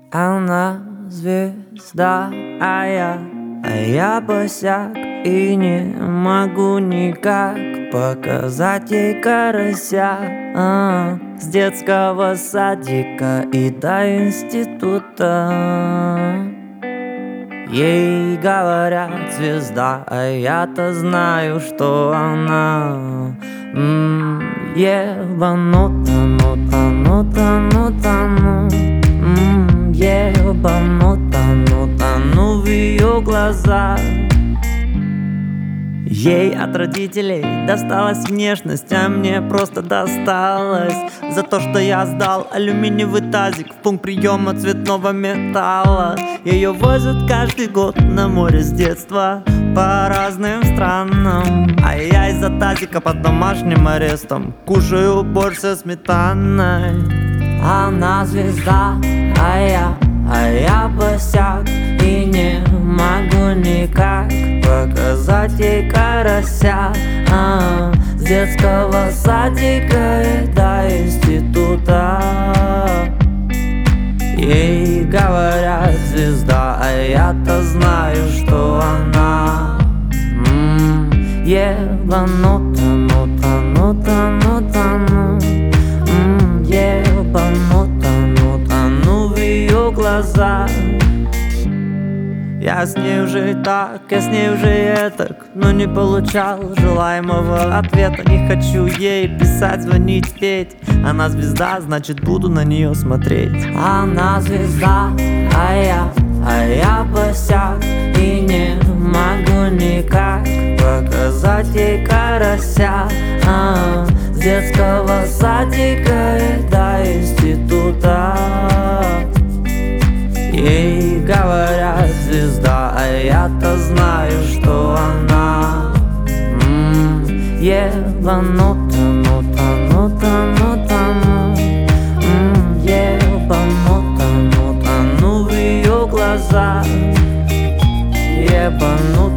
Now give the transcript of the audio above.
Она звезда, а я босяк. И не могу никак показать ей карася. С детского садика и до института ей говорят звезда, а я-то знаю, что она ебанута, ебанута, в ее глазах. Ей от родителей досталась внешность, а мне просто досталось за то, что я сдал алюминиевый тазик в пункт приема цветного металла. Ее возят каждый год на море с детства по разным странам, а я из-за тазика под домашним арестом кушаю борщ со сметаной. Она звезда, а я босяк. И не могу никак показать ей карася. С детского садика и до института ей говорят звезда, а я-то знаю, что она ебанута, ебанута, в ее глазах. Я с ней уже и так, я с ней уже и этак, но не получал желаемого ответа. Не хочу ей писать, звонить, петь. Она звезда, значит буду на нее смотреть. Она звезда, а я босяк. И не могу никак показать ей карася. С детского садика и до института ей говорят звезда, а я-то знаю, что она ебанута, ебанута, в ее глазах. Ебанута.